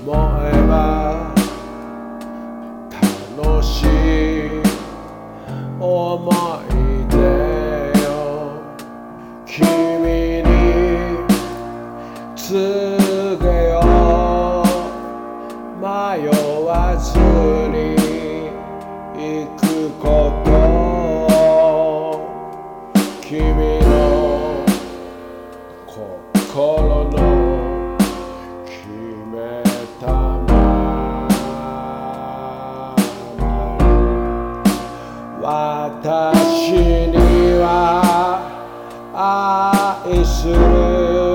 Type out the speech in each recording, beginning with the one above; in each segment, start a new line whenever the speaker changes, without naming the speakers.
思えば楽しい思い出よ君に告げよう迷わずに行くこと君の心の決めたまま私には愛する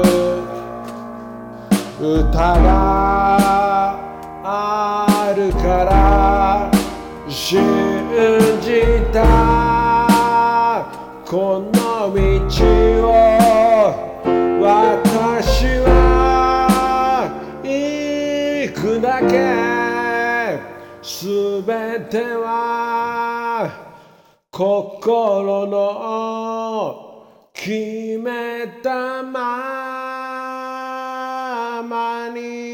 歌があるから信じたこの道を私は行くだけすべては心の決めたままに